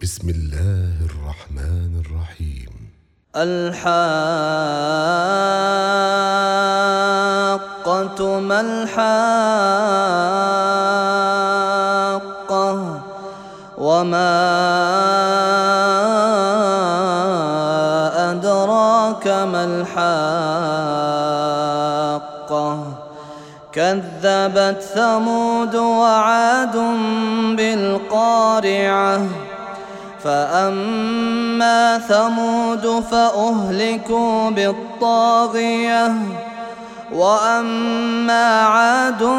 بسم الله الرحمن الرحيم. الحاقة ما الحاقة وما أدراك ما الحاقة كذبت ثمود وعاد بالقارعة فأما ثمود فأهلكوا بالطاغية وأما عاد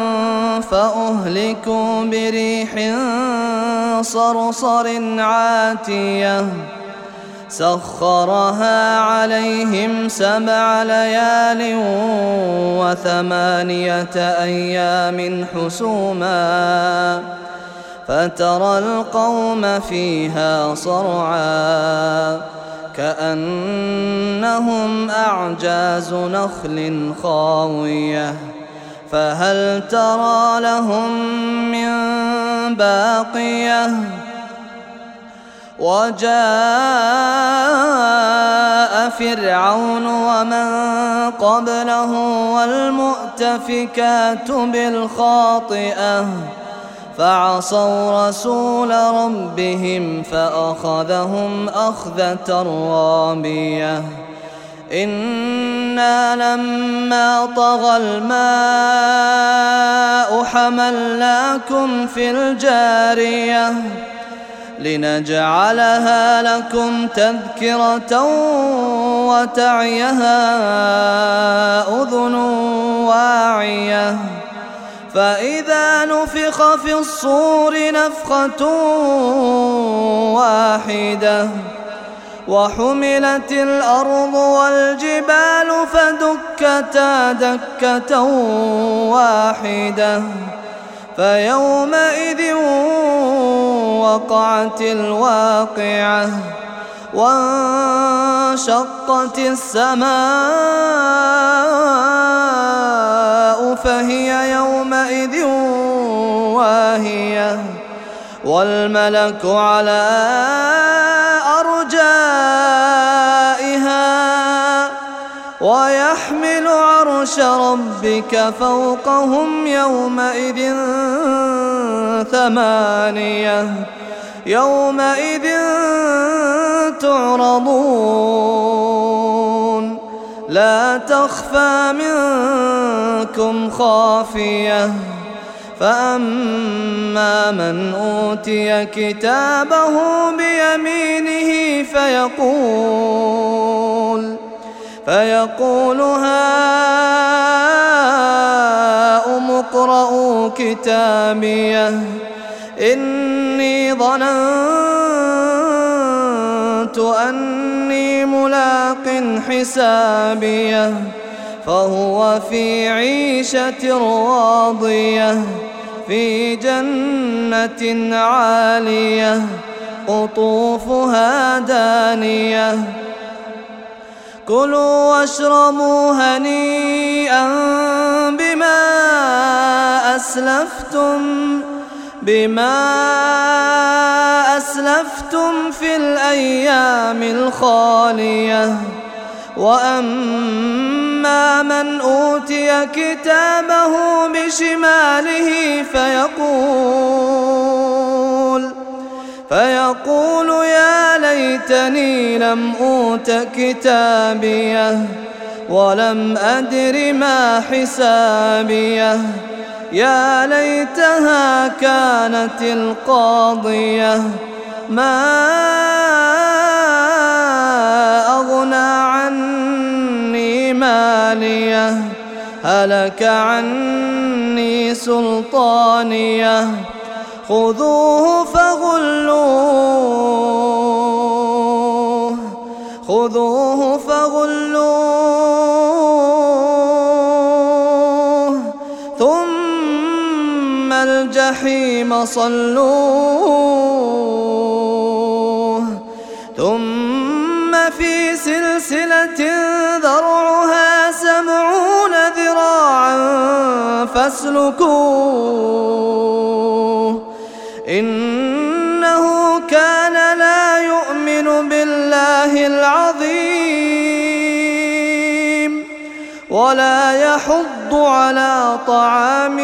فأهلكوا بريح صرصر عاتية سخرها عليهم 7 ليال و8 أيام حسوما فترى القوم فيها صرعا كأنهم أعجاز نخل خاوية فهل ترى لهم من باقية وجاء فرعون ومن قبله والمؤتفكات بالخاطئة فعصوا رسول ربهم فأخذهم أخذة رابية إنا لما طغى الماء حملناكم في الجارية لنجعلها لكم تذكرة وتعيها أذن واعية فإذا نفخ في الصور نفخة واحدة وحملت الأرض والجبال فدكتا دكة واحدة فيومئذ وقعت الواقعة وانشقت السماء فهي يومئذ واهية والملك على أرجائها ويحمل عرش ربك فوقهم يومئذ 8 يومئذ تعرضون لا تخفى منكم خافية فأما من أوتي كتابه بيمينه فيقول هاؤم اقرءوا كتابيه إني ظننت أني ملاق حسابيه فهو في عيشة راضية في جنة عالية قطوفها دانية كلوا واشربوا هنيئا بما أسلفتم في الأيام الخالية وأما من أوتي كتابه بشماله فيقول يا ليتني لم أوت كتابيه ولم أدر ما حسابيه يا ليتها كانت القاضية ما أغنى عني ماليه هلك عني سلطانيه خذوه فغلوه ثم الجحيم صلوه ثم في سلسلة ذرعها 70 ذراعا فاسلكوه إنه كان الله العظيم ولا يحض على طعام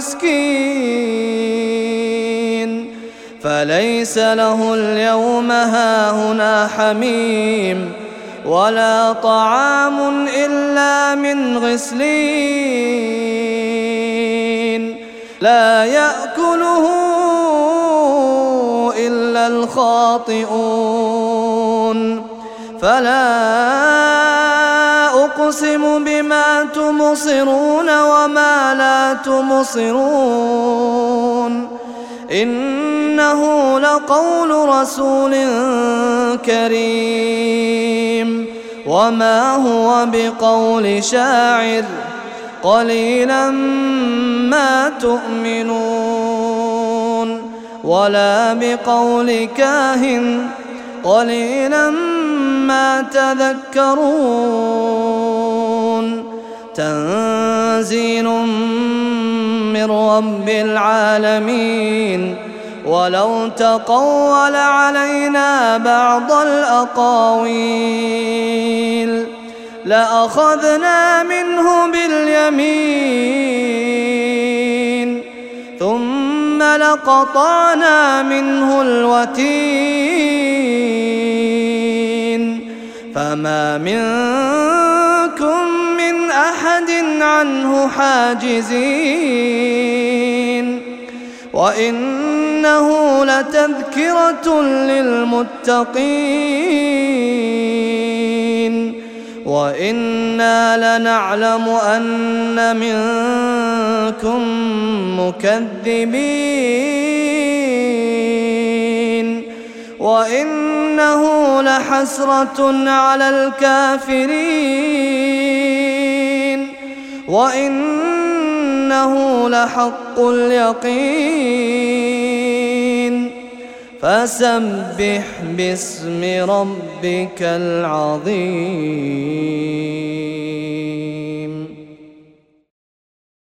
المسكين فليس له اليوم هاهنا حميم ولا طعام إلا من غسلين لا يأكله إلا الخاطئون فلا أقسم بما تبصرون وما لا تبصرون إنه لقول رسول كريم وما هو بقول شاعر قليلا ما تؤمنون ولا بقول كاهن قليلا ما تذكرون تنزيل من رب العالمين ولو تقول علينا بعض الأقاويل لأخذنا منه باليمين ثم لقطعنا منه الوتين فما منكم من أحد عنه حاجزين وإنه لتذكرة للمتقين وإنا لنعلم أن منكم مكذبين وإنه لحسرة على الكافرين وإنه لحق اليقين فسبح باسم ربك العظيم.